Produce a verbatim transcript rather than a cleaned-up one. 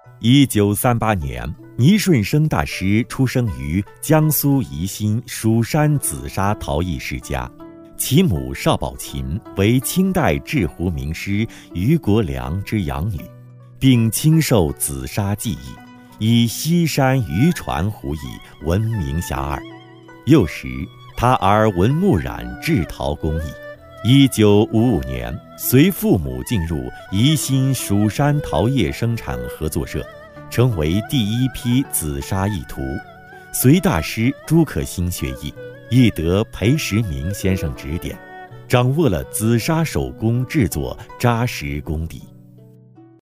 一九三八年，倪顺生大师出生于江苏宜兴蜀山紫砂陶艺世家，其母邵宝琴为清代制壶名师俞国良之养女，并亲授紫砂技艺，以西山渔船壶艺闻名遐迩。幼时，他耳闻目染制陶工艺。一九五五年，随父母进入宜兴蜀山陶业生产合作社，成为第一批紫砂艺徒，随大师朱可心学艺，亦得裴时明先生指点，掌握了紫砂手工制作扎实功底。